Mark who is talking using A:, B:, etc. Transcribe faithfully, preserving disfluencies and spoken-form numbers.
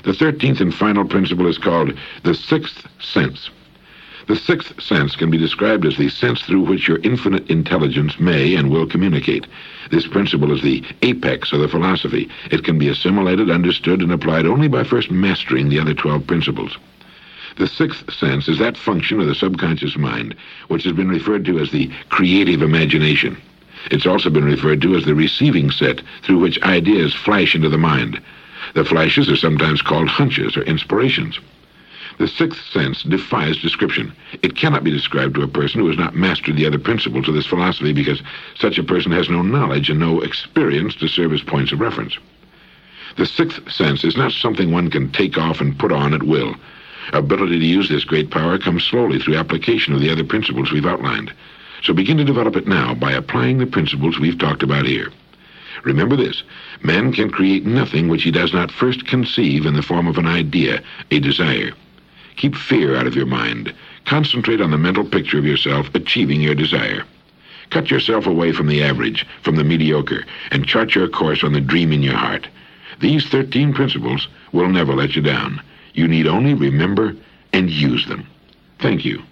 A: The thirteenth and final principle is called the sixth sense. The sixth sense can be described as the sense through which your infinite intelligence may and will communicate. This principle is the apex of the philosophy. It can be assimilated, understood, and applied only by first mastering the other twelve principles. The sixth sense is that function of the subconscious mind, which has been referred to as the creative imagination. It's also been referred to as the receiving set through which ideas flash into the mind. The flashes are sometimes called hunches or inspirations. The sixth sense defies description. It cannot be described to a person who has not mastered the other principles of this philosophy, because such a person has no knowledge and no experience to serve as points of reference. The sixth sense is not something one can take off and put on at will. Ability to use this great power comes slowly through application of the other principles we've outlined. So begin to develop it now by applying the principles we've talked about here. Remember this: man can create nothing which he does not first conceive in the form of an idea, a desire. Keep fear out of your mind. Concentrate on the mental picture of yourself achieving your desire. Cut yourself away from the average, from the mediocre, and chart your course on the dream in your heart. These thirteen principles will never let you down. You need only remember and use them. Thank you.